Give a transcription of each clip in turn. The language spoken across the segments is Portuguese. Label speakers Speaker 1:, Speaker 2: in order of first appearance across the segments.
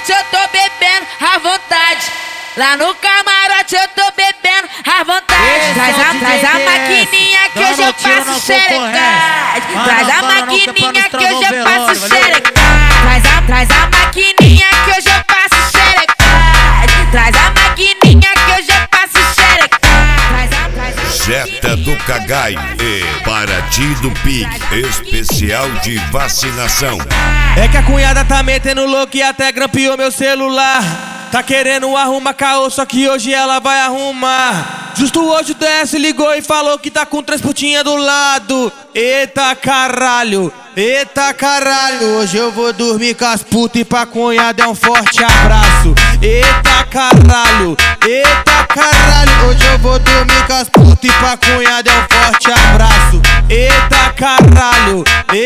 Speaker 1: camarote eu tô bebendo à vontade. Lá no camarote eu tô bebendo à vontade. Traz a maquininha que hoje eu passo xerecade. Traz a maquininha que hoje eu passo xerecade. Traz a maquininha que hoje eu passo xerecade. Traz a maquininha que hoje eu passo xerecade.
Speaker 2: Jetta do Cagaio e Paraty do Pique, especial de vacinação.
Speaker 3: É que a cunhada tá metendo louco e até grampeou meu celular. Tá querendo arrumar caô, só que hoje ela vai arrumar. Justo hoje o DS ligou e falou que tá com 3 putinhas do lado. Eita caralho, hoje eu vou dormir com as putas e pra cunhada é um forte abraço. Eita caralho, hoje eu vou dormir com as putas e pra cunhada é um forte abraço. Eita caralho,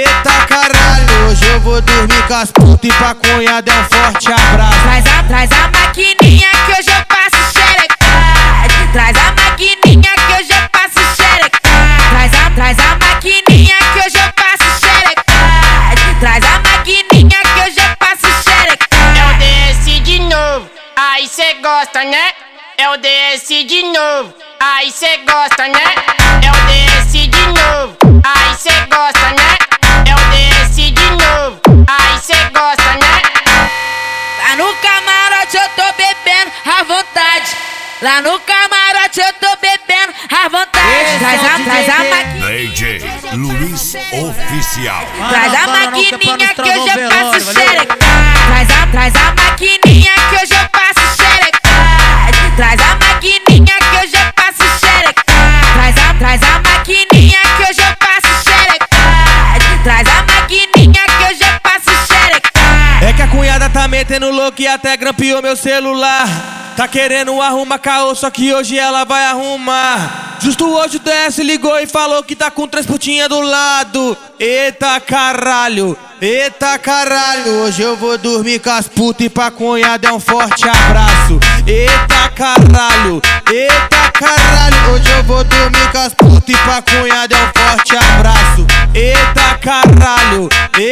Speaker 3: hoje eu vou dormir com as putas e pra cunhada é um forte abraço.
Speaker 1: Traz a maquininha que hoje eu passo xerecade. Traz a maquininha que hoje eu passo xerecade. Traz a maquininha que hoje eu passo xerecade. Traz a maquininha que hoje eu passo xerecade.
Speaker 4: É o DS de novo, aí cê gosta, né? É o DS de novo, aí cê gosta, né? É o DS de novo, aí cê gosta, né? É o DS de novo, aí cê gosta, né?
Speaker 1: Lá no camarote eu tô bebendo à vontade. Lá no camarote eu tô bebendo à vontade. Traz a maquininha.
Speaker 2: DJ Luiz Oficial.
Speaker 1: Traz a maquininha que hoje eu passo xerecade. Traz a maquininha que hoje eu passo xerecade. Traz a maquininha que hoje eu passo xerecade. Traz a maquininha que hoje eu passo xerecade. Traz a maquininha que hoje eu passo xerecade.
Speaker 3: É que a cunhada tá metendo louco e até grampeou meu celular. Tá querendo arrumar caô, só que hoje ela vai arrumar. Justo hoje o DS ligou e falou que tá com 3 putinhas do lado. Eita caralho, hoje eu vou dormir com as putas e pra cunhada é um forte abraço. Eita caralho, hoje eu vou dormir com as putas e pra cunhada é um forte abraço. Eita caralho,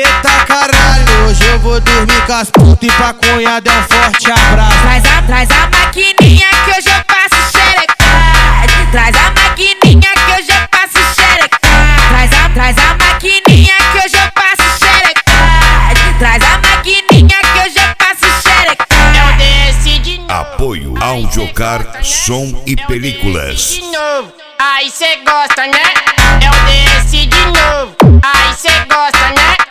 Speaker 3: hoje eu vou dormir com as putas e pra cunhada é um forte abraço.
Speaker 1: Traz a maquininha que hoje eu passo xerecade. Traz a maquininha que hoje eu passo xerecade. Traz a maquininha que hoje eu passo xerecade. Traz a maquininha que hoje eu passo xerecade.
Speaker 4: É o DS de novo.
Speaker 2: Apoio Audiocar, som e películas.
Speaker 4: De novo, aí cê gosta, né? É o DS de novo, aí cê gosta, né?